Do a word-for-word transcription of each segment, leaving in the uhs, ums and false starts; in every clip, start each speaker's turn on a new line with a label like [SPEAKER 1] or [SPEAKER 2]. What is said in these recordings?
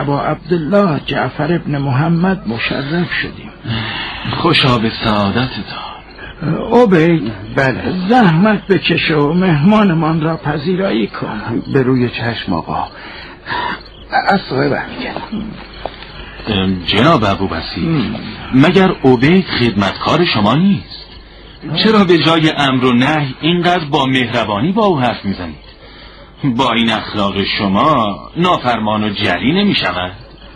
[SPEAKER 1] ابا عبدالله جعفر ابن محمد مشرف شدیم.
[SPEAKER 2] خوشا به سعادتتان.
[SPEAKER 1] عبید، بله، زحمت بکش و مهمانمان را پذیرایی کن.
[SPEAKER 3] به روی چشم آقا. اصلا برمیگردم.
[SPEAKER 2] جناب ابوبصیر، مگر عبید خدمتکار شما نیست؟ چرا به جای امر و نهی اینقدر با مهربانی با او حرف میزنید؟ با این اخلاق شما نافرمان و جری نمی شود؟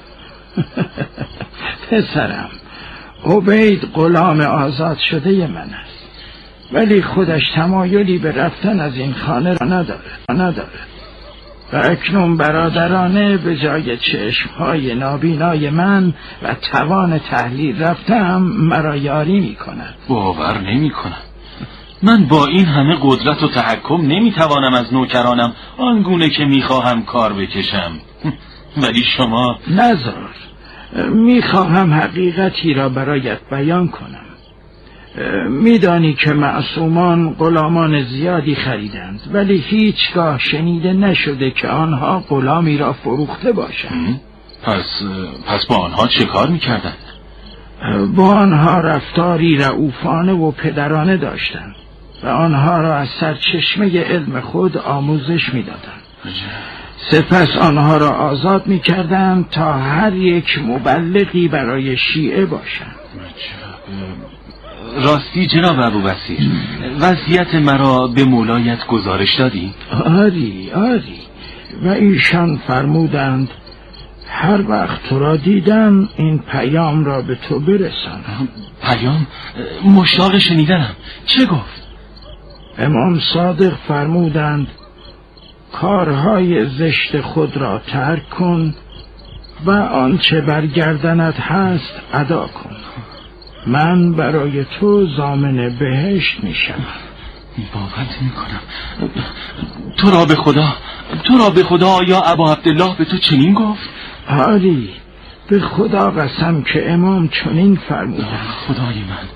[SPEAKER 1] پسرم، عبید غلام آزاد شده من است، ولی خودش تمایلی به رفتن از این خانه را نداره نداره و اکنون برادرانه به جای چشمهای نابینای من و توان تحلیل رفتم مرا یاری می کند.
[SPEAKER 2] باور نمی کنم. من با این همه قدرت و تحکم نمی توانم از نوکرانم آنگونه که می خواهم کار بکشم. ولی شما
[SPEAKER 1] نذار، می خواهم حقیقتی را برایت بیان کنم. میدانی که معصومان غلامان زیادی خریدند، ولی هیچگاه شنیده نشده که آنها غلامی را فروخته باشند.
[SPEAKER 2] پس پس با آنها چه کار میکردند؟
[SPEAKER 1] با آنها رفتاری رئوفانه و پدرانه داشتند و آنها را از سرچشمه علم خود آموزش میدادند. سپس آنها را آزاد میکردند تا هر یک مبلغی برای شیعه باشند.
[SPEAKER 2] راستی جناب ابوبصیر، وصیت مرا به مولایت گزارش دادی؟
[SPEAKER 1] آری آری، و ایشان فرمودند هر وقت تو را دیدم این پیام را به تو برسانم.
[SPEAKER 2] پیام؟ مشتاق شنیدنم. چه گفت؟
[SPEAKER 1] امام صادق فرمودند کارهای زشت خود را ترک کن و آنچه برگردنت هست ادا کن. من برای تو ضامن بهشت میشم.
[SPEAKER 2] باور نمی‌کنم. تو را به خدا تو را به خدا یا ابا عبدالله به تو چنین گفت؟
[SPEAKER 1] آری، به خدا قسم که امام چنین فرمودند.
[SPEAKER 2] خدای من،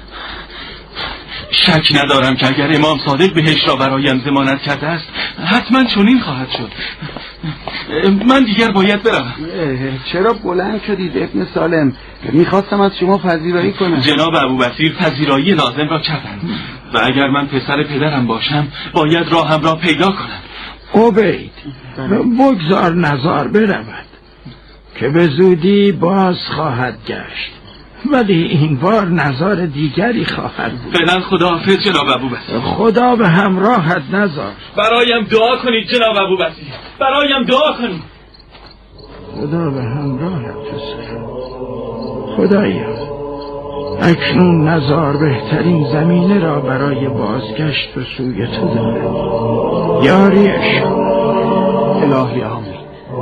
[SPEAKER 2] شک ندارم که اگر امام صادق بهشت را برایم ضمانت کرده است حتما چنین خواهد شد. من دیگر باید برم.
[SPEAKER 3] چرا بلند شدید ابن سالم؟ میخواستم از شما پذیرایی کنم.
[SPEAKER 2] جناب ابوبصیر پذیرایی لازم را کردند و اگر من پسر پدرم باشم باید راهم را پیدا کنم.
[SPEAKER 1] عبید، بگذار نزار برود که به زودی باز خواهد گشت، ولی این بار نزار دیگری خواهد بود.
[SPEAKER 2] فعلا خداحافظ جناب ابوبصیر.
[SPEAKER 1] خدا به همراهت نزار.
[SPEAKER 2] برایم دعا کنید جناب ابوبصیر، برایم دعا کنید.
[SPEAKER 1] خدا به همراهت پسر. خدایا، اکنون نزار بهترین زمینه را برای بازگشت به سوی تو داره. یاریش
[SPEAKER 3] الهی آمین.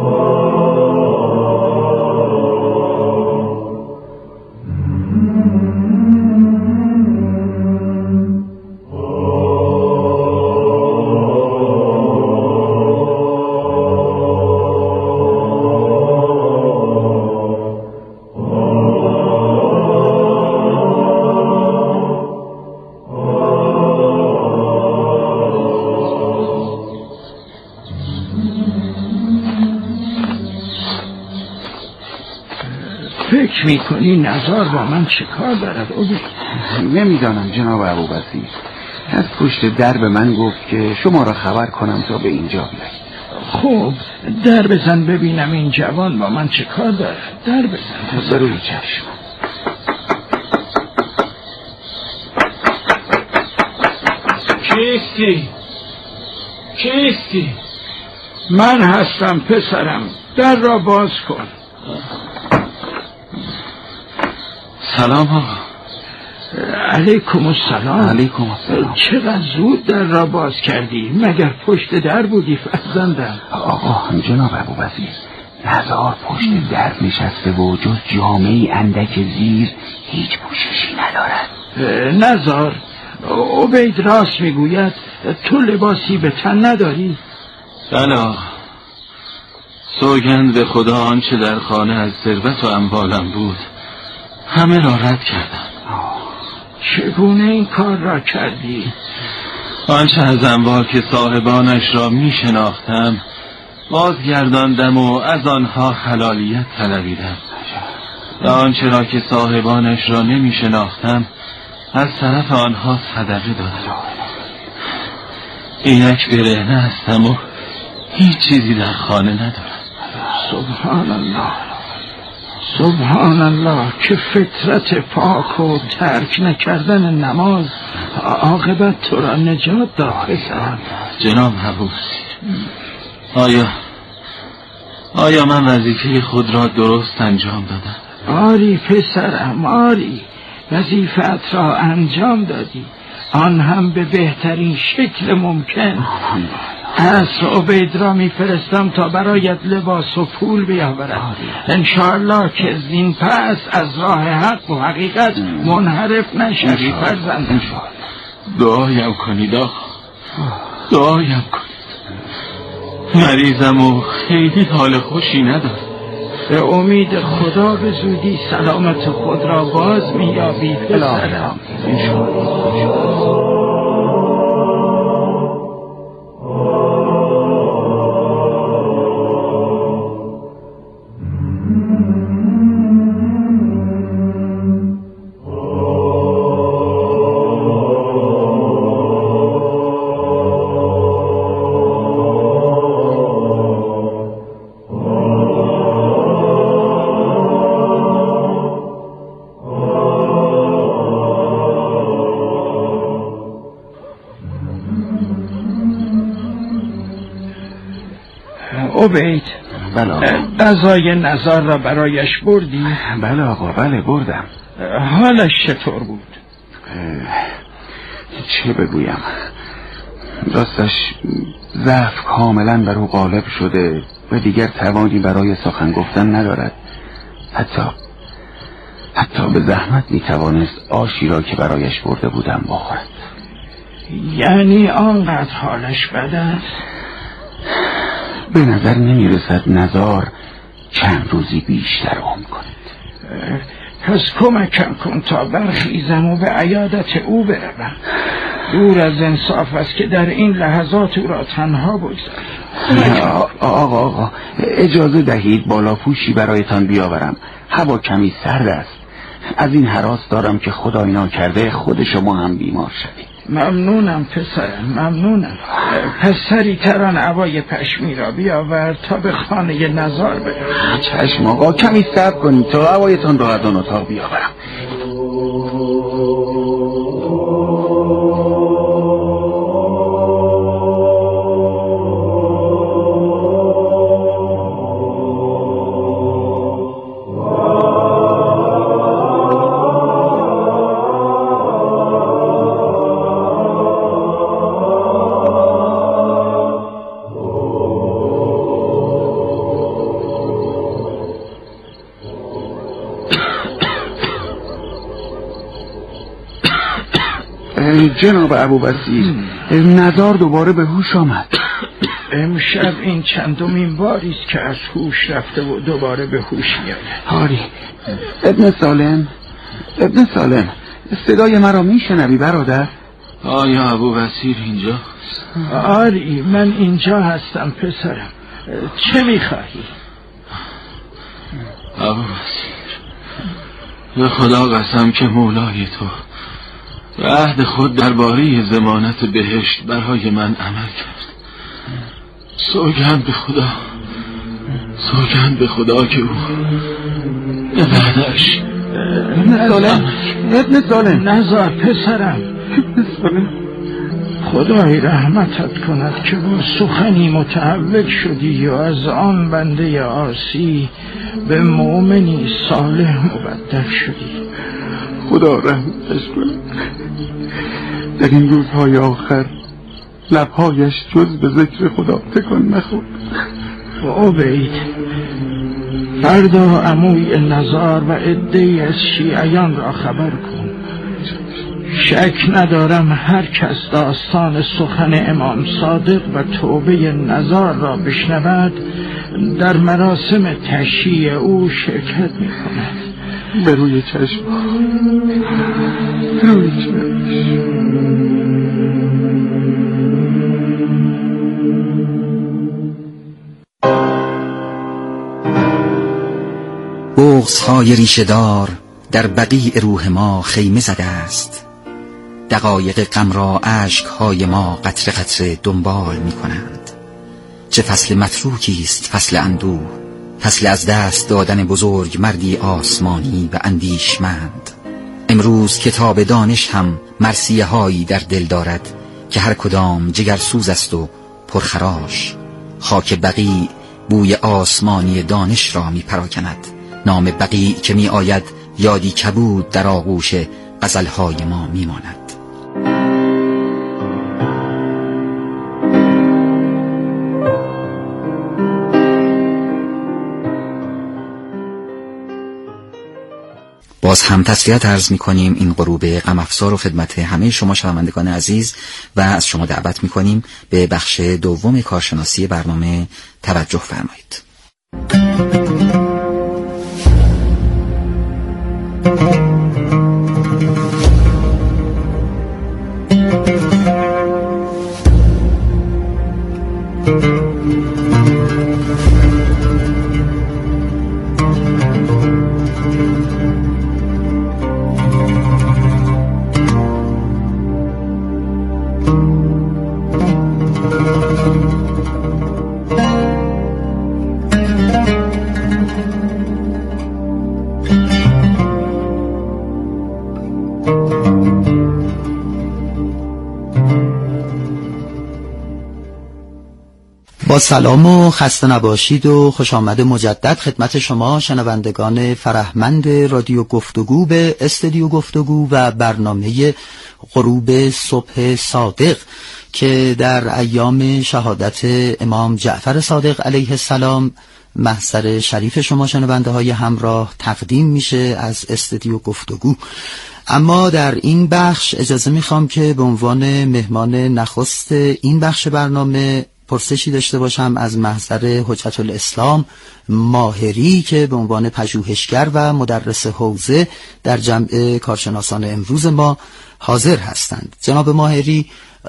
[SPEAKER 1] فکر میکنی نزار با من چه کار دارد؟
[SPEAKER 3] نمیدانم جناب ابوبصیر. از پشت در به من گفت که شما را خبر کنم تا به اینجا بیایید.
[SPEAKER 1] خب در بزن ببینم این جوان با من چه کار دارد. در بزن.
[SPEAKER 3] به روی چشم.
[SPEAKER 2] کیستی؟ کیستی؟
[SPEAKER 1] من هستم پسرم، در را باز کن.
[SPEAKER 2] سلام آقا.
[SPEAKER 1] علیکم السلام.
[SPEAKER 3] علیکم السلام.
[SPEAKER 1] چقدر زود در را باز کردی؟ مگر پشت در بودی فرزندم؟
[SPEAKER 3] آقا جناب ابوبصیر، نزار پشت در نشسته و جز جامعی اندک زیر هیچ پوششی ندارد.
[SPEAKER 1] نزار، عبید راست میگوید، تو لباسی به تن نداری؟
[SPEAKER 2] بله، سوگند به خدا آنچه در خانه از ثروت و اموالم بود همه را رد کردم.
[SPEAKER 1] چگونه این کار را کردی؟
[SPEAKER 2] آنچه از اموال که صاحبانش را می شناختم بازگرداندم و از آنها حلالیت طلبیدم و آنچه را که صاحبانش را نمی شناختم از طرف آنها صدقه دادم. اینک برهنه هستم و هیچ چیزی در خانه ندارم.
[SPEAKER 1] سبحان الله، سبحان الله، که فطرت پاک و ترک نکردن نماز عاقبت تو را نجات داد.
[SPEAKER 2] جناب ابو بصیر، آیا آیا من وظیفه خود را درست انجام دادم؟
[SPEAKER 1] آری پسرم، آری، وظیفت را انجام دادی، آن هم به بهترین شکل ممکن. عصر عبید را میفرستم تا برایت لباس و پول بیاورد. انشاءالله که زین پس از راه حق و حقیقت منحرف نشوی فرزندم.
[SPEAKER 2] دعایم کنید آقا، دعایم کنید. مریضم و خیلی حال خوشی ندارم.
[SPEAKER 1] به امید خدا به زودی سلامت خود را باز میابی پسرم. عبید،
[SPEAKER 3] بله آقا.
[SPEAKER 1] غذای نزار را برایش بردی؟
[SPEAKER 3] بله آقا، بله بردم.
[SPEAKER 1] حالش چطور بود؟
[SPEAKER 3] چه بگویم، راستش ضعف کاملا بر او غالب شده و دیگر توانی برای سخن گفتن ندارد. حتی حتی به زحمت میتوانست آشی را که برایش برده بودم بخورد.
[SPEAKER 1] یعنی آنقدر حالش بد است؟
[SPEAKER 3] به نظر نمیرسد نزار چند روزی بیشتر عمر کند.
[SPEAKER 1] پس کمکم کن تا برخیزم و به عیادت او بروم. دور از انصاف است که در این لحظات او را تنها بگذارم.
[SPEAKER 3] آقا آقا اجازه دهید بالا پوشی برایتان بیاورم. هوا کمی سرد است. از این هراس دارم که خدای ناکرده خود شما هم بیمار شوید.
[SPEAKER 1] ممنونم پسرم، ممنونم. پس سری تران عبای پشمی را بیاور تا به خانه نزار بروم.
[SPEAKER 3] چشم آقا، کمی صبر کنید تا عبایتان را از آن اتاق بیاورم. جناب ابو بصیر، نزار دوباره به هوش آمد.
[SPEAKER 1] امشب این چندمین باری است که از هوش رفته و دوباره به هوش میاد.
[SPEAKER 3] آری، ابن سالم، ابن سالم، صدای مرا میشنوی برادر؟
[SPEAKER 2] آیا ابو بصیر اینجا؟
[SPEAKER 1] آری، من اینجا هستم پسرم. چه میخواهی؟
[SPEAKER 2] ابو بصیر، به خدا قسم که مولای تو به عهد خود درباره ضمانت بهشت برای من عمل کرد. سوگند به خدا، سوگند به خدا که او به وعده‌اش.
[SPEAKER 3] ابن سالم، ابن سالم،
[SPEAKER 1] نزار پسرم،
[SPEAKER 3] ابن سالم،
[SPEAKER 1] خدای رحمتت کند که با سخنی متحول شدی و از آن بنده عاصی به مؤمنی صالح مبدل شدی.
[SPEAKER 3] خدا رحمتش کند. در این روزهای آخر لبهایش جز به ذکر خدا تکان نخورد.
[SPEAKER 1] و عبید، فردا عموی نزار و عده‌ای از شیعیان را خبر کن. شک ندارم هر کس داستان سخن امام صادق و توبه نزار را بشنود در مراسم تشییع او شرکت می کند.
[SPEAKER 3] به روی چشم، روی چشم.
[SPEAKER 4] بغض‌های ریشه‌دار در بقیع روح ما خیمه زده است. دقایق غم را اشک‌های ما قطره قطره دنبال می‌کنند. چه فصل متروکی است فصل اندوه، فصل از دست دادن بزرگ مردی آسمانی و اندیشمند. امروز کتاب دانش هم مرثیه هایی در دل دارد که هر کدام جگرسوز است و پرخراش. خاک بقیع بوی آسمانی دانش را می پراکند. نام بقیع که می آید یادی کبود در آغوش غزلهای ما می ماند. باز هم تسلیت عرض می کنیم این غروب غم افزار و خدمت همه شما شنوندگان عزیز و از شما دعوت می کنیم به بخش دوم کارشناسی برنامه توجه فرمایید.
[SPEAKER 5] با سلام و خسته نباشید و خوش آمد مجدد خدمت شما شنوندگان فرهمند رادیو گفتگو به استودیو گفتگو و برنامه غروب صبح صادق که در ایام شهادت امام جعفر صادق علیه السلام محضر شریف شما شنونده های همراه تقدیم میشه از استودیو گفتگو. اما در این بخش اجازه میخوام که به عنوان مهمان نخست این بخش برنامه پرسشی داشته باشم از محضر حجت الاسلام ماهری که به عنوان پژوهشگر و مدرس حوزه در جمع کارشناسان امروز ما حاضر هستند. جناب ماهری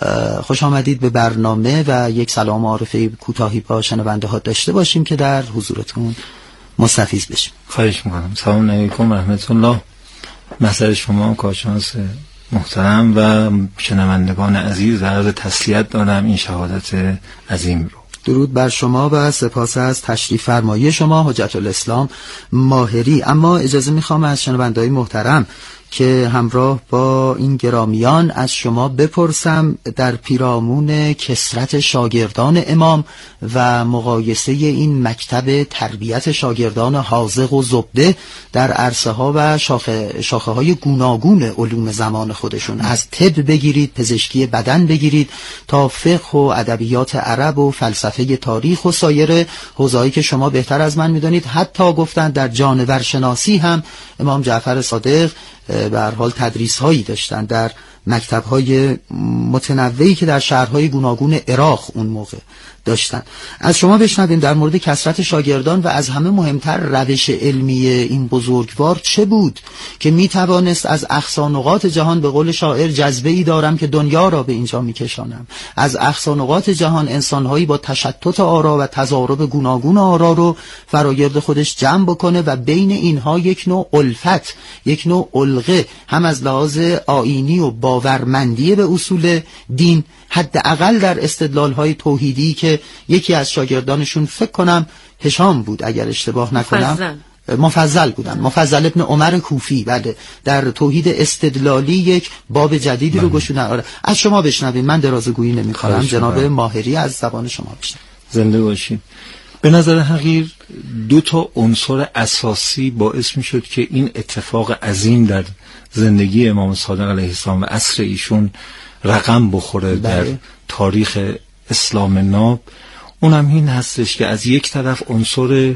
[SPEAKER 5] خوش آمدید به برنامه و یک سلام معرفی کوتاهی با شنونده ها داشته باشیم که در حضورتون مستفیض بشیم.
[SPEAKER 6] خواهش میکنم. سلام علیکم و رحمت الله. محضر شما کارشناس محترم و شنوندگان عزیز عرض تسلیت دارم این شهادت عظیم رو.
[SPEAKER 5] درود بر شما و سپاس از تشریف فرمایی شما حجت الاسلام ماهری. اما اجازه میخوام از شنونده‌های محترم که همراه با این گرامیان از شما بپرسم در پیرامون کثرت شاگردان امام و مقایسه این مکتب تربیت شاگردان حاذق و زبده در عرصه ها و شاخه, شاخه های گوناگون علوم زمان خودشون، از طب بگیرید، پزشکی بدن بگیرید تا فقه و ادبیات عرب و فلسفه تاریخ و سایر حوزه‌ای که شما بهتر از من میدونید. حتی گفتن در جانورشناسی هم امام جعفر صادق به هر حال تدریس هایی داشتن در مکتب های متنوعی که در شهرهای گوناگون عراق اون موقع داشتن. از شما بشنویم در مورد کثرت شاگردان و از همه مهمتر روش علمی این بزرگوار چه بود که می توانست از اقصا نقاط جهان، به قول شاعر، جذبه ای دارم که دنیا را به اینجا می کشانم، از اقصا نقاط جهان انسانهایی با تشتت آرا و تضارب گوناگون آرا رو فراگرد خودش جمع بکنه و بین اینها یک نوع الفت، یک نوع الغه، هم از لحاظ آیینی و باورمندی به اصول دین، حداقل در استدلال‌های توحیدی که یکی از شاگردانشون فکر کنم هشام بود اگر اشتباه نکنم، مفضل, مفضل بودن، مفضل ابن عمر کوفی، بله، در توحید استدلالی یک باب جدیدی رو گشودن. آره. از شما بشنویم، من درازگویی نمی‌کنم، جناب ماهری از زبان شما بشنویم.
[SPEAKER 6] زنده باشید. به نظر حقیر دو تا عنصر اساسی باعث می شد که این اتفاق عظیم در زندگی امام صادق علیه السلام و عصر ایشون رقم بخوره در تاریخ اسلام ناب. اونم این هستش که از یک طرف عنصر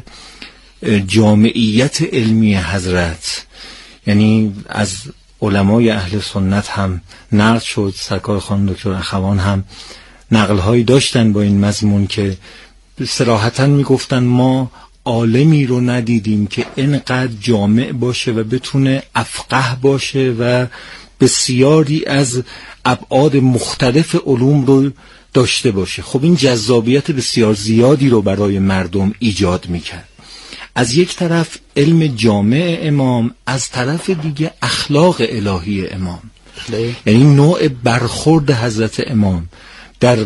[SPEAKER 6] جامعیت علمی حضرت، یعنی از علمای اهل سنت هم نقل شد، سرکار خانم دکتر اخوان هم نقل‌هایی داشتن با این مضمون که صراحتاً میگفتن ما عالمی رو ندیدیم که اینقدر جامع باشه و بتونه افقه باشه و بسیاری از ابعاد مختلف علوم رو داشته باشه. خب این جذابیت بسیار زیادی رو برای مردم ایجاد میکرد. از یک طرف علم جامع امام، از طرف دیگه اخلاق الهی امام. یعنی نوع برخورد حضرت امام در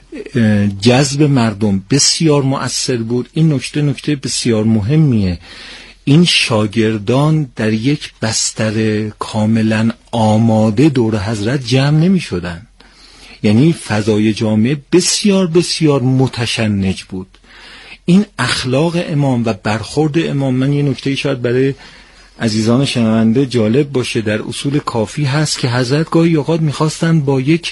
[SPEAKER 6] جذب مردم بسیار مؤثر بود. این نکته نکته بسیار مهمیه. این شاگردان در یک بستر کاملا آماده دور حضرت جمع نمی شدن. یعنی فضای جامعه بسیار بسیار متشنج بود. این اخلاق امام و برخورد امام، من یه نکته شاید برای عزیزان شنونده جالب باشه، در اصول کافی هست که حضرت گاهی اوقات میخواستن با یک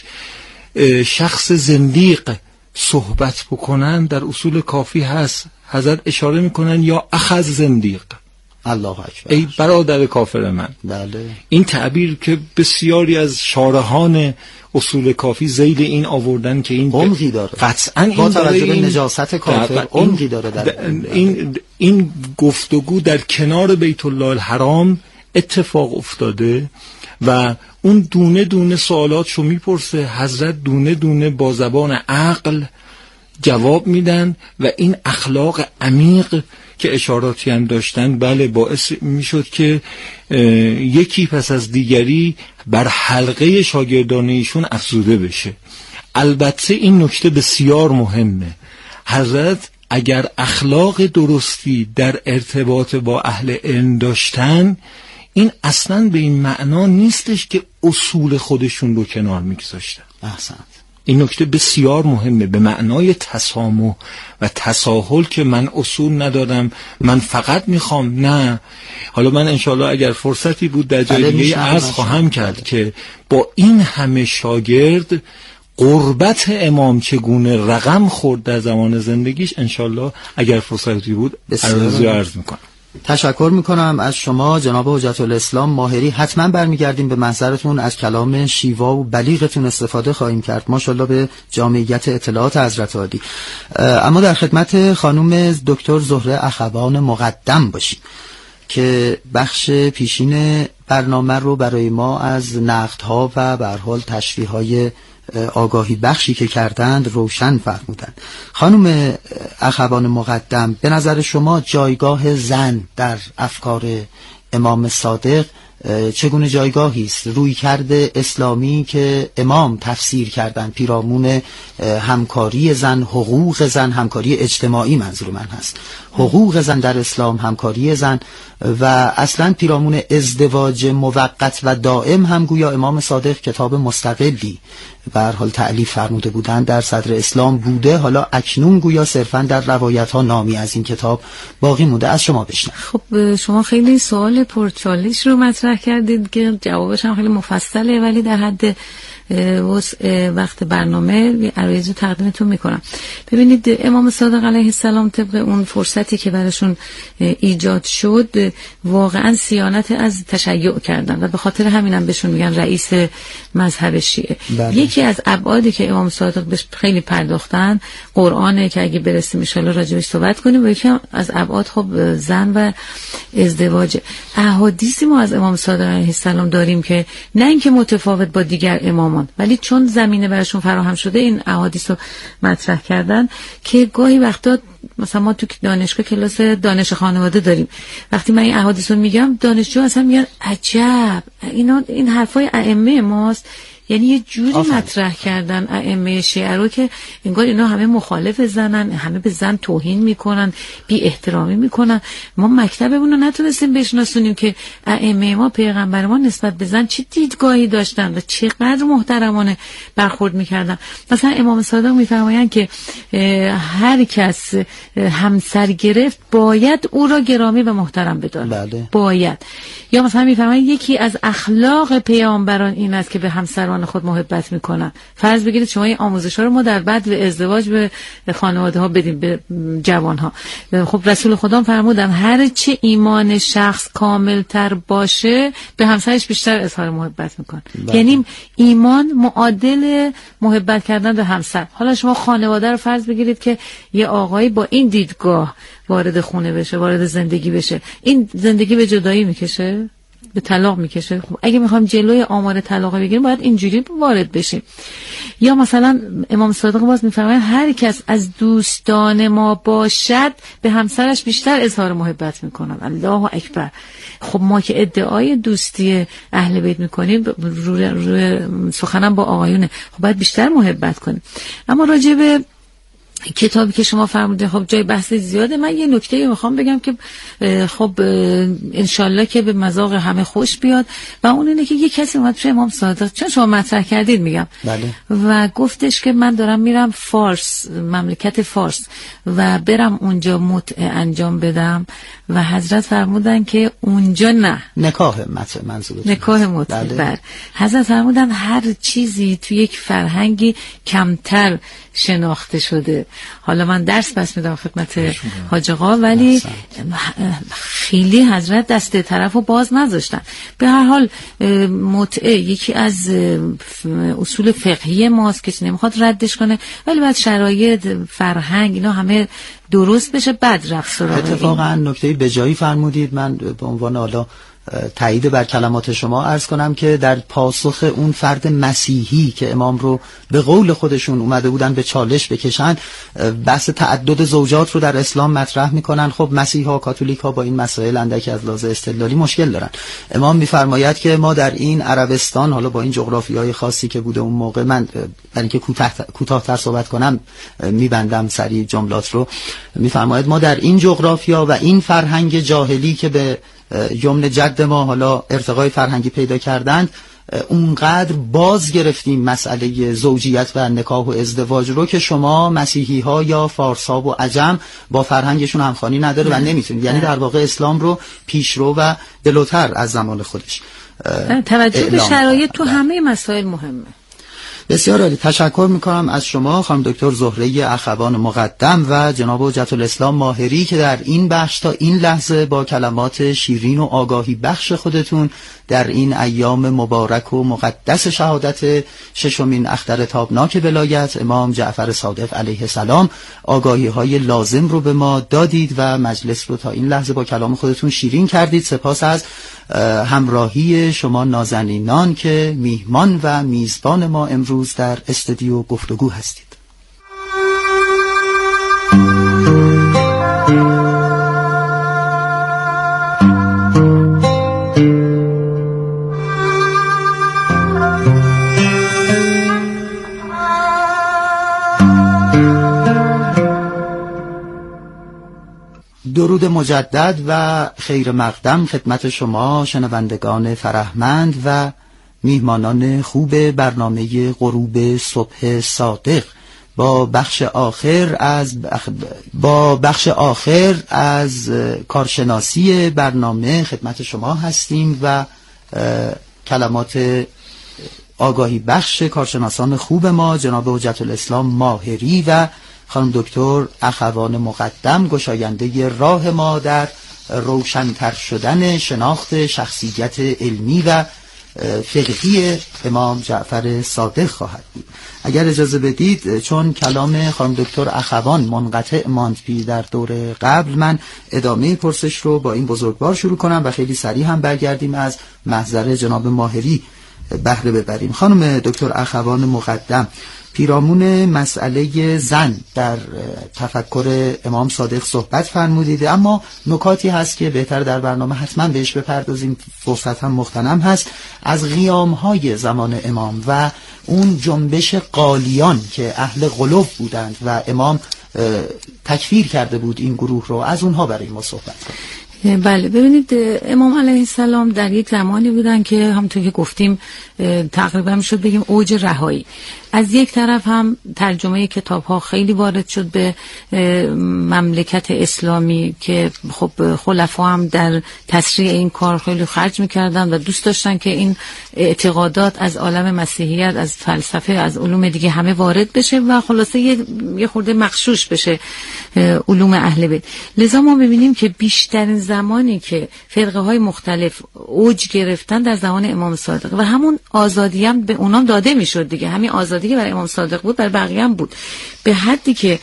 [SPEAKER 6] شخص زندیق صحبت بکنن. در اصول کافی هست حضرت اشاره میکنن یا اخذ زندیق،
[SPEAKER 5] الله اکبر،
[SPEAKER 6] ای برادر کافر من.
[SPEAKER 5] بله.
[SPEAKER 6] این تعبیر که بسیاری از شارحان اصول کافی ذیل این آوردن که این
[SPEAKER 5] عمقی داره،
[SPEAKER 6] قطعاً این
[SPEAKER 5] با توجه به
[SPEAKER 6] این
[SPEAKER 5] نجاست کافر عمقی داره. در
[SPEAKER 6] این این گفتگو در کنار بیت الله الحرام اتفاق افتاده و اون دونه دونه سوالاتشو میپرسه، حضرت دونه دونه با زبان عقل جواب میدن و این اخلاق عمیق که اشاراتی هم داشتن بله باعث میشد که یکی پس از دیگری بر حلقه شاگردان ایشون افزوده بشه. البته این نکته بسیار مهمه، حضرت اگر اخلاق درستی در ارتباط با اهل علم داشتن، این اصلا به این معنا نیستش که اصول خودشون رو کنار میگذاشتن.
[SPEAKER 5] احسنت.
[SPEAKER 6] این نکته بسیار مهمه، به معنای تسامح و تساهل که من اصول ندارم، من فقط میخوام. نه، حالا من انشالله اگر فرصتی بود در جای دیگه عرض خواهم کرد که با این همه شاگرد قربت امام چگونه رقم خورد در زمان زندگیش، انشالله اگر فرصتی بود عرض عرض میکنم.
[SPEAKER 5] تشکر میکنم از شما جناب حجت الاسلام ماهری. حتما برمیگردیم به محضرتون، از کلام شیوا و بلیغتون استفاده خواهیم کرد. ماشاءالله به جامعیت اطلاعات حضرت عالی. اما در خدمت خانم دکتر زهره اخوان مقدم باشیم که بخش پیشین برنامه رو برای ما از نقدها و به هر حال تشریح‌های آگاهی بخشی که کردند روشن فرمودند. خانم اخوان مقدم، به نظر شما جایگاه زن در افکار امام صادق چگونه جایگاهی است؟ رویکرد اسلامی که امام تفسیر کردند پیرامون همکاری زن، حقوق زن، همکاری اجتماعی منظور من هست، حقوق زن در اسلام، همکاری زن و اصلا پیرامون ازدواج موقت و دائم هم گویا امام صادق کتاب مستقلی به هر حال تألیف فرموده بودند، در صدر اسلام بوده، حالا اکنون گویا صرفا در روایت ها نامی از این کتاب باقی مونده. از شما بشنویم.
[SPEAKER 7] خب شما خیلی سوال پرچالش رو مطرح کردید که جوابش هم خیلی مفصله، ولی در حد وقت برنامه عرایض رو تقدیمتون میکنم. ببینید امام صادق علیه السلام طبق اون فرصتی که براشون ایجاد شد واقعا صیانت از تشیع کردن و به خاطر همینم بهشون میگن رئیس مذهب شیعه. بله. یکی از ابعادی که امام صادق بهش خیلی پرداختن قرآنه که اگه برسیم ان شاءالله راجعش صحبت کنیم، و یکی از ابعاد خب زن و ازدواج. احادیثی ما از امام صادق علیه السلام داریم که نه اینکه متفاوت با دیگر امام، ولی چون زمینه براشون فراهم شده این احادیث رو مطرح کردن که گاهی وقتا مثلا ما تو دانشگاه کلاس دانش خانواده داریم، وقتی من این احادیث رو میگم دانشجو اصلا میگن عجب اینا این حرفای ائمه ماست. یعنی یه جوری آفرد. مطرح کردن ائمه شیعه رو که انگار اینا همه مخالف زنن، همه به زن توهین میکنن، بی احترامی میکنن. ما مکتبمون رو نتونستیم بشناسونیم که ائمه ما، پیغمبر ما نسبت به زن چه دیدگاهی داشتن و چقدر محترمانه برخورد میکردن. مثلا امام صادق میفرمایند که هر کس همسر گرفت باید او را گرامی و محترم بداره. بله. باید. یا مثلا میفرمایند یکی از اخلاق پیامبران این است که به همسران خود محبت میکنن. فرض بگیرید شما این آموزش‌ها رو ما در بعد به ازدواج به خانواده ها بدیم، به جوان ها. خب رسول خدا فرمودن هر چه ایمان شخص کامل تر باشه به همسرش بیشتر اظهار محبت میکنه. یعنی ایمان معادل محبت کردن به همسر. حالا شما خانواده رو فرض بگیرید که یه آقایی با این دیدگاه وارد خونه بشه، وارد زندگی بشه، این زندگی به جدایی میکشه؟ به طلاق میکشه. خب اگه میخوایم جلوی آمار طلاق بگیریم باید اینجوری وارد بشیم. یا مثلا امام صادق باز میفرماید هر کس از دوستان ما باشد به همسرش بیشتر اظهار محبت میکنن. الله اکبر. خب ما که ادعای دوستی اهل بیت میکنیم، روی رو سخنم با آقایونه، خب باید بیشتر محبت کنیم. اما راجع به کتابی که شما فرمودید خب جای بحث زیاده. من یه نکته میخوام بگم که خب انشالله که به مذاق همه خوش بیاد و اون اینه که یه کسی اومد پیش امام صادق، چون شما مطرح کردید میگم،
[SPEAKER 5] بله.
[SPEAKER 7] و گفتش که من دارم میرم فارس، مملکت فارس، و برم اونجا متع انجام بدم و حضرت فرمودن که اونجا نه،
[SPEAKER 5] نکاح متع منظور
[SPEAKER 7] نکاح متع.
[SPEAKER 5] بله.
[SPEAKER 7] بله. حضرت فرمودن هر چیزی تو یک فرهنگی کمتر شناخته شده. حالا من درس بس میدم خدمت حاج آقا، ولی خیلی حضرت دست طرفو باز نذاشتن. به هر حال متعه یکی از اصول فقهی ماست، کسی نمیخواد ردش کنه، ولی بعد شرایط، فرهنگ، اینا همه درست بشه بعد رفت سراغ.
[SPEAKER 5] اتفاقا نکته بجایی فرمودید. من به عنوان حالا تایید بر کلمات شما عرض کنم که در پاسخ اون فرد مسیحی که امام رو به قول خودشون اومده بودن به چالش بکشن، بحث تعدد زوجات رو در اسلام مطرح میکنن. خب مسیحا، کاتولیک ها با این مسائل اندکی از لحاظ استدلالی مشکل دارن. امام میفرماید که ما در این عربستان، حالا با این جغرافیای خاصی که بوده اون موقع، من برای اینکه کوتاه‌تر صحبت کنم میبندم سریع جملات رو، میفرماید ما در این جغرافیا و این فرهنگ جاهلی که به یمن جد ما حالا ارتقای فرهنگی پیدا کردند، اونقدر باز گرفتیم مسئله زوجیت و نکاح و ازدواج رو که شما مسیحی ها یا فارس ها و عجم با فرهنگشون همخوانی نداره و نمیتونید، یعنی در واقع اسلام رو پیشرو و جلوتر از زمان خودش.
[SPEAKER 7] توجه به شرایط تو همه مسائل مهمه.
[SPEAKER 5] بسیار عالی. تشکر میکنم از شما خانم دکتر زهره اخوان مقدم و جناب حجت الاسلام ماهری که در این بخش تا این لحظه با کلمات شیرین و آگاهی بخش خودتون در این ایام مبارک و مقدس شهادت ششمین اختر تابناک ولایت امام جعفر صادق علیه السلام آگاهی های لازم رو به ما دادید و مجلس رو تا این لحظه با کلام خودتون شیرین کردید. سپاس از همراهی شما نازنینان که میهمان و میزبان ما امروز در استودیو گفتگو هستید. درود مجدد و خیر مقدم خدمت شما شنوندگان فرهمند و میهمانان خوب برنامه غروب صبح صادق. با بخش آخر از بخ... با بخش آخر از کارشناسی برنامه خدمت شما هستیم و کلمات آگاهی بخش کارشناسان خوب ما جناب حجت الاسلام ماهری و خانم دکتر اخوان مقدم گشاینده راه ما در روشن‌تر شدن شناخت شخصیت علمی و فقهی امام جعفر صادق خواهد بود. اگر اجازه بدید، چون کلام خانم دکتر اخوان منقطع ماند پی در دور قبل، من ادامه پرسش رو با این بزرگوار شروع کنم و خیلی سریع هم برگردیم از محضر جناب ماهری بهره ببریم. خانم دکتر اخوان مقدم، پیرامون مسئله زن در تفکر امام صادق صحبت فرمودید، اما نکاتی هست که بهتر در برنامه حتما بهش بپردازیم، فرصت هم مغتنم هست، از قیام‌های زمان امام و اون جنبش قالیان که اهل غلو بودند و امام تکفیر کرده بود این گروه رو، از اونها برای ما صحبت کنید.
[SPEAKER 7] بله، ببینید امام علیه السلام در یک زمانی بودن که همونطور که گفتیم تقریبا میشد بگیم اوج رهایی. از یک طرف هم ترجمه کتاب ها خیلی وارد شد به مملکت اسلامی که خب خلفا هم در تسریع این کار خیلی خرج میکردن و دوست داشتن که این اعتقادات از عالم مسیحیت، از فلسفه، از علوم دیگه همه وارد بشه و خلاصه یه, یه خورده مغشوش بشه علوم اهل بیت. لذا ما ببینیم که بیشترین زمانی که فرقه های مختلف اوج گرفتن در زمان امام صادق و همون آزادی هم به اونام داده میشد دیگه، همین آزادی که برای امام صادق بود برای بقیه هم بود، به حدی که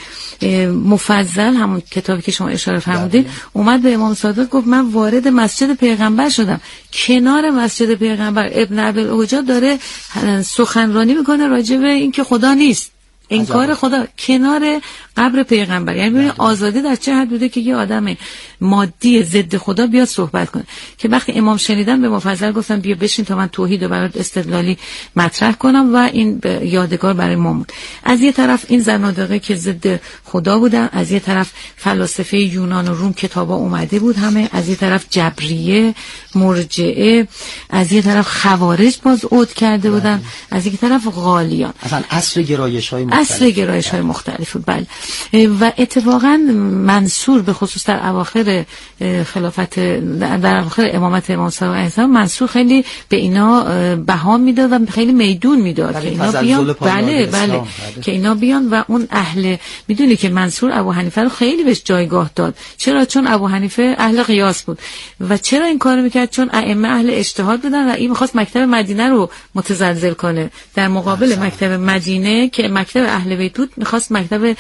[SPEAKER 7] مفضل همون کتابی که شما اشاره فرمودید اومد به امام صادق گفت من وارد مسجد پیغمبر شدم، کنار مسجد پیغمبر ابن ابوالعجاج داره سخنرانی میکنه راجع به این که خدا نیست، انکار خدا کنار قبر پیغمبر. یعنی ببینید آزادی در چه حد بوده که یه آدم مادی ضد خدا بیاد صحبت کنه، که وقتی امام شنیدن به مفضل گفتن بیا بشین تا من توحید رو برات استدلالی مطرح کنم و این یادگار برای ما بود. از یه طرف این زنادقه که ضد خدا بودن، از یه طرف فلاسفه یونان و روم کتابا اومده بود همه، از یه طرف جبریه، مرجئه، از یه طرف خوارج باز عود کرده بودن، از یک طرف غالیان.
[SPEAKER 5] اصلا اصل گرایش‌های مختلف
[SPEAKER 7] اصل گرایش‌های مختلف بود. بله. و اتفاقا منصور به خصوص در اواخر خلافت در اواخر امامت امام صادق علیه السلام منصور خیلی به اینا بها میداد و خیلی میدون میداد که اینا بیان، بله بله که اینا بیان و اون اهل، میدونی که منصور ابو حنیفه رو خیلی بهش جایگاه داد. چرا؟ چون ابو حنیفه اهل قیاس بود. و چرا این کارو میکرد؟ چون ائمه اهل اجتهاد بودن و این میخواست مکتب مدینه رو متزلزل کنه در مقابل مکتب مدینه که مکتب اهل بیت بود، میخواست مکتب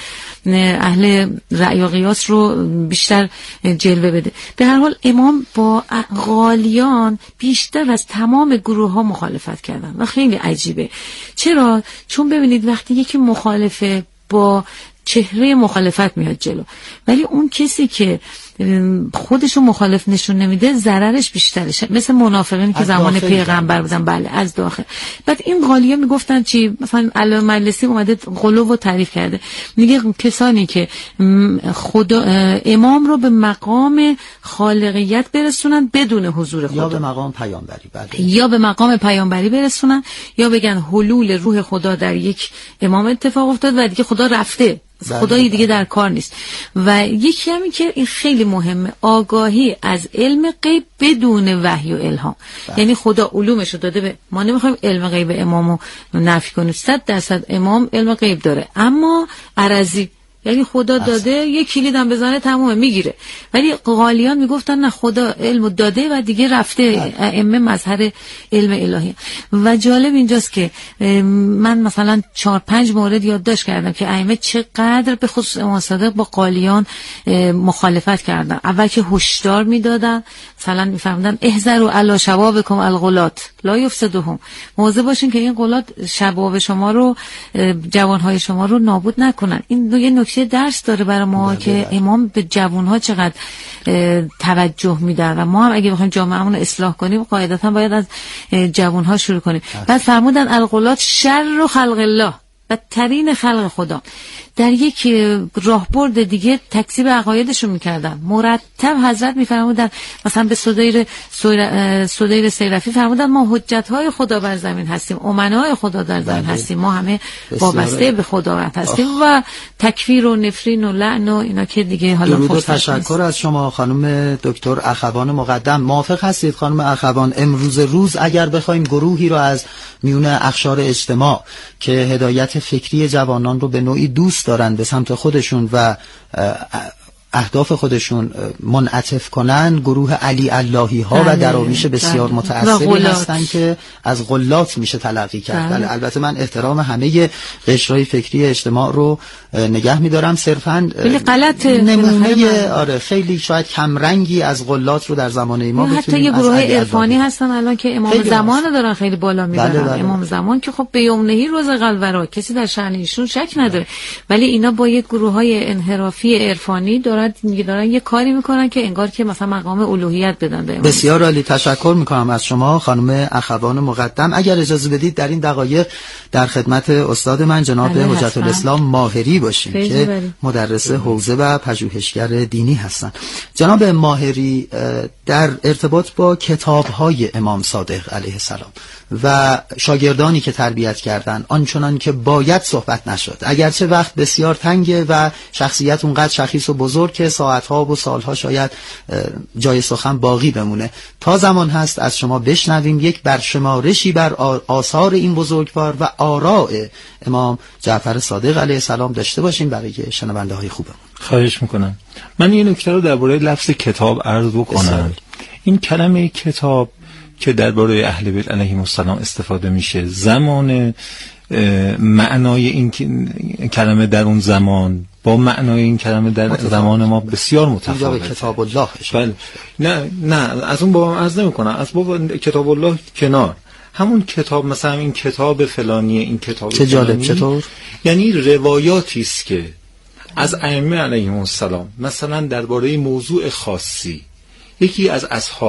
[SPEAKER 7] اهل رأی و قیاس رو بیشتر جلوه بده. به هر حال امام با غالیان بیشتر از تمام گروه ها مخالفت کردن و خیلی عجیبه. چرا؟ چون ببینید وقتی یکی مخالفه با چهره مخالفت میاد جلو، ولی اون کسی که خودشو مخالف نشون نمیده ضررش بیشتره، مثل منافقین که زمان پیغمبر بودن. بله از داخل. بعد این غالیه میگفتن چی؟ مثلا علامه مجلسی اومده غلو و تعریف کرده، میگه کسانی که خدا امام رو به مقام خالقیت برسونن بدون حضور خدا،
[SPEAKER 5] یا به مقام پیامبری، بله،
[SPEAKER 7] یا به مقام پیامبری برسونن، یا بگن حلول روح خدا در یک امام اتفاق افتاد و دیگه خدا رفته، خدایی دیگه در کار نیست. و یکی همین که این خیلی مهمه، آگاهی از علم غیب بدون وحی و الهام. بله. یعنی خدا علومشو داده به ما، نمیخوایم علم غیب امامو نفی کنیم، صد درصد امام علم غیب داره، اما عرضی، یعنی خدا داده یک کلیدم بزنه تمام میگیره. ولی غالیان میگفتن نه، خدا علمو داده و دیگه رفته، ائمه مظهر علم الهی. و جالب اینجاست که من مثلا چهار پنج مورد یادداشت کردم که ائمه چقدر به خصوص امام صادق با غالیان مخالفت کردن. اول که هشدار میدادن، مثلا میفهمدن احذروا علی شبابکم الغلات لا یفسدهم، مواظب باشین که این غلات شباب شما رو، جوانهای شما رو نابود نکنن. این یه نکته درس داره برای ما بله که بله. امام به جوانها چقدر توجه میدن و ما هم اگه بخوایم جامعهمون رو اصلاح کنیم قاعدتا باید از جوانها شروع کنیم. بعد فرمودن الغلات شر خلق الله، بدترین خلق خدا. در یک راهبرد دیگه تکذیب عقایدشون میکردن، مرتب حضرت میفرمودن، مثلا به صدیر صدیر سیرفی فرمودن ما حجتهای خدا بر زمین هستیم، امنای خدا در زمین هستیم، ما همه وابسته به خداوند هستیم. آخ. و تکفیر و نفرین و لعن و اینا که دیگه حالا
[SPEAKER 5] درود و تشکر از شما خانم دکتر اخوان مقدم. موافق هستید خانم اخوان امروز روز اگر بخوایم گروهی رو از میون اقشار اجتماع که هدایت فکری جوانان رو به نوعی دوست دارن به سمت خودشون و اهداف خودشون منعطف کنن، گروه علی اللهی ها و دراویش بسیار متأثری هستن که از غلات میشه تلقی کرد. بله. البته من احترام همه قشرهای فکری اجتماع رو نگه میدارم، صرفاً نمونه آره خیلی شاید کمرنگی از غلات رو در زمانه ما
[SPEAKER 7] حتی یه گروه عرفانی هستن الان که امام زمان رو دارن خیلی بالا میبرن. بله بله. امام زمان که خب به یومنهی روز قلورا کسی در شأن ایشون شک نداره، ولی اینا با یک گروه های انحرافی عرفانی دارن میگه دارن یه کاری میکنن که انگار که مثلا مقام الوهیت بدن به امام.
[SPEAKER 5] بسیار عالی، تشکر میکنم از شما خانم اخوان مقدم. اگر اجازه بدید در این دقایق در خدمت استاد من جناب حجت الاسلام ماهری باشیم که بری. مدرس حوزه و پژوهشگر دینی هستند. جناب ماهری، در ارتباط با کتاب‌های امام صادق علیه السلام و شاگردانی که تربیت کردن آنچنان که باید صحبت نشد، اگرچه وقت بسیار تنگه و شخصیت اونقدر شخیص و بزرگ که ساعتها و سالها شاید جای سخن باقی بمونه. تا زمان هست از شما بشنویم یک برشمارشی بر آثار این بزرگوار و آراء امام جعفر صادق علیه السلام داشته باشیم برای شنونده های خوبمون.
[SPEAKER 6] خواهش میکنم. من این نکته رو درباره لفظ کتاب عرض بکنم. این کلمه کتاب که درباره اهل بیت علیهم السلام استفاده میشه، زمان معنای این کلمه در اون زمان با معنای این کلمه در متفاوت. زمان ما بسیار متفاوته.
[SPEAKER 5] کتاب الله
[SPEAKER 6] بله. نه نه از اون بابام عرض نمی‌کنم، از باب کتاب الله کنار، همون کتاب مثلا این کتاب فلانی، این کتاب
[SPEAKER 5] چه جالب. چطور؟
[SPEAKER 6] یعنی روایاتی است که از ائمه علیهم السلام مثلا درباره موضوع خاصی یکی از اصحاب